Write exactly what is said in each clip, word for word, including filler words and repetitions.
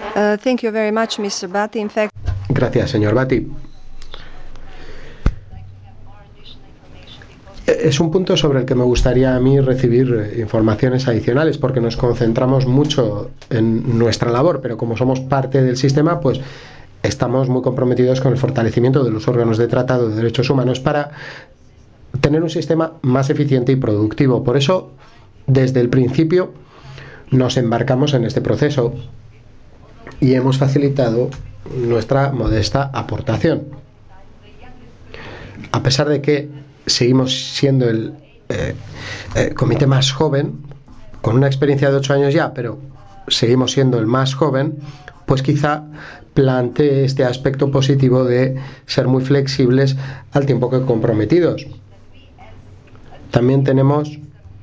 Uh, thank you very much, mister Bhatti. In fact, Gracias, señor Bhatti. Es un punto sobre el que me gustaría a mí recibir informaciones adicionales, porque nos concentramos mucho en nuestra labor, pero como somos parte del sistema, pues estamos muy comprometidos con el fortalecimiento de los órganos de tratado de derechos humanos para tener un sistema más eficiente y productivo. Por eso, desde el principio, nos embarcamos en este proceso y hemos facilitado nuestra modesta aportación. A pesar de que seguimos siendo el eh, eh, comité más joven, con una experiencia de ocho años ya, pero seguimos siendo el más joven, pues quizá plantee este aspecto positivo de ser muy flexibles al tiempo que comprometidos. También tenemos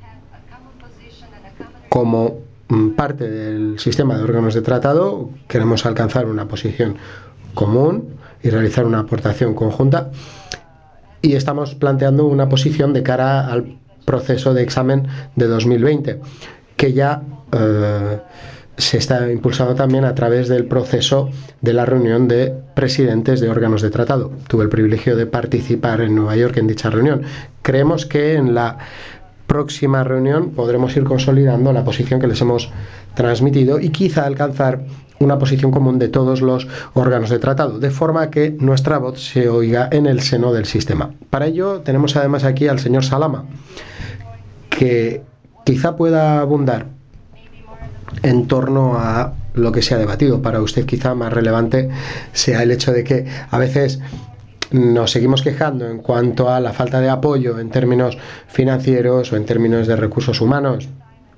como parte del sistema de órganos de tratado, queremos alcanzar una posición común y realizar una aportación conjunta, y estamos planteando una posición de cara al proceso de examen de dos mil veinte, que ya eh, se está impulsando también a través del proceso de la reunión de presidentes de órganos de tratado. Tuve el privilegio de participar en Nueva York en dicha reunión. Creemos que en la próxima reunión podremos ir consolidando la posición que les hemos transmitido y quizá alcanzar una posición común de todos los órganos de tratado, de forma que nuestra voz se oiga en el seno del sistema. Para ello tenemos además aquí al señor Salama, que quizá pueda abundar en torno a lo que se ha debatido. Para usted quizá más relevante sea el hecho de que a veces nos seguimos quejando en cuanto a la falta de apoyo en términos financieros o en términos de recursos humanos.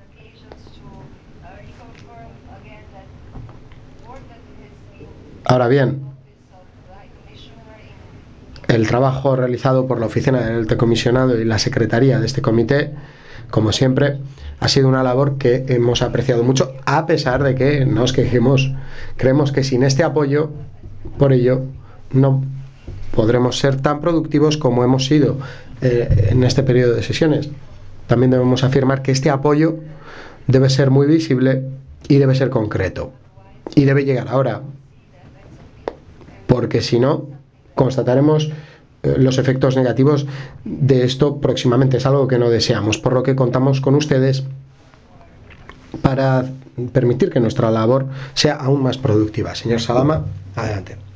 Ahora bien, el trabajo realizado por la oficina del alto comisionado y la secretaría de este comité, como siempre, ha sido una labor que hemos apreciado mucho, a pesar de que nos quejemos. Creemos que sin este apoyo, por ello, no podremos ser tan productivos como hemos sido eh, en este periodo de sesiones. También debemos afirmar que este apoyo debe ser muy visible y debe ser concreto. Y debe llegar ahora, porque si no, constataremos eh, los efectos negativos de esto próximamente. Es algo que no deseamos, por lo que contamos con ustedes para permitir que nuestra labor sea aún más productiva. Señor Salama, adelante.